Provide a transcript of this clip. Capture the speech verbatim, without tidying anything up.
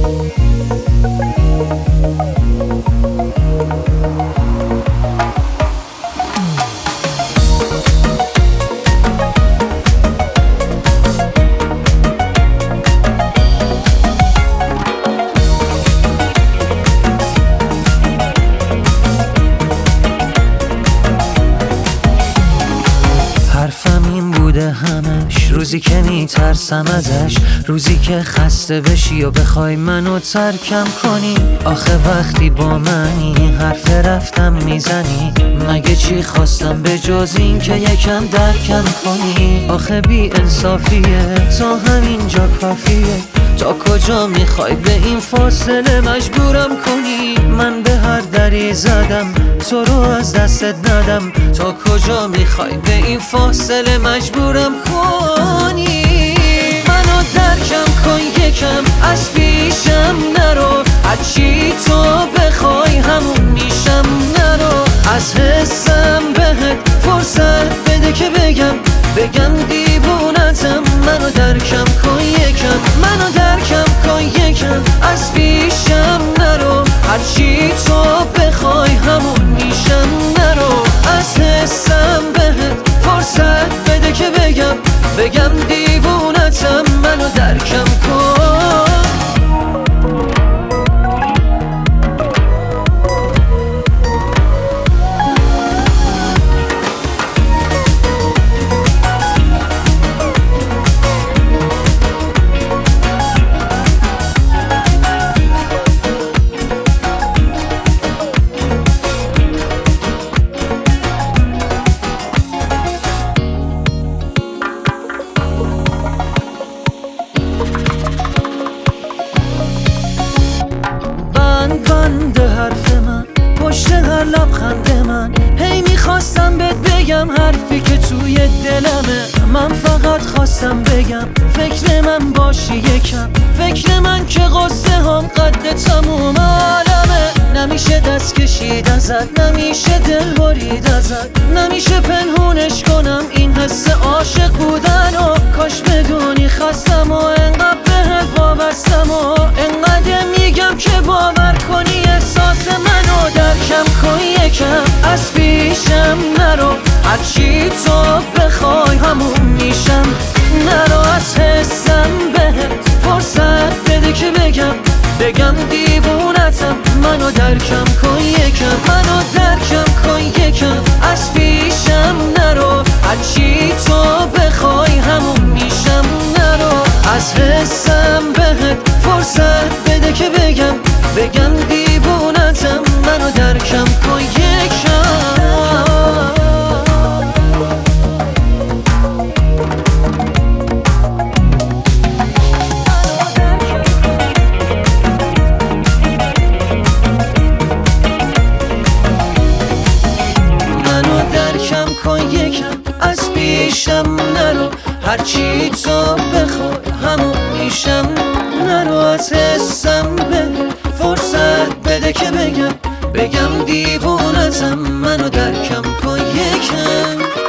حرفم این بوده همش، روزی که میترسم ازش، روزی که خسته بشی و بخوای منو ترکم کنی. آخه وقتی با منی حرف رفتم میزنی، مگه چی خواستم به جز این که یکم درکم کنی؟ آخه بی انصافیه تا همینجا کافیه، تا کجا میخوای به این فاصله مجبورم کنی؟ من به هر دری زدم تو رو از دستت ندم، تا کجا میخوای به این فاصله مجبورم کنی؟ منو درکم کن یکم، از پیشم نرو، هرچی تو بخوای همون میشم. نرو از حسم بهت فرصت بده که بگم بگم دیوونتم. منو درکم کن یکم، منو درکم کن یکم، از پیشم نرو، هرچی تو بخوای همون میشم. نرو از حسم بهت فرصت بده که بگم بگم دیوونتم. منو درکم کن. بند حرف من پشت هر لبخند من، هی میخواستم بهت بگم حرفی که توی دلمه. من فقط خواستم بگم فکر من باشی یکم، فکر من که قصه هم قد تموم عالمه. نمیشه دست کشید ازت، نمیشه دل برید ازت، نمیشه پنهونش کنم این حس عاشق بودن. و کاش بدونی خستم و انقدر بهت وابستم، و انقدر میگم که باور کنی احساس منو. درکم کن یکم، از پیشم نرو، هرچی تو بخوای همون میشم. نرو از حسم بهت فرصت بده که بگم بگم دیوونتم. منو درکم کن یکم، منو درکم کن یکم، از پیشم نرو، هرچی تو بخوای همون میشم. نرو از حسم بهت فرصت بده که بگم بگم دیوونتم. منو درکم کن یکم. از پیشم نرو، هرچی تو بخوای همون میشم. نرو از حسم به فرصت بده که بگم بگم دیوونتم. منو درکم کن یکم.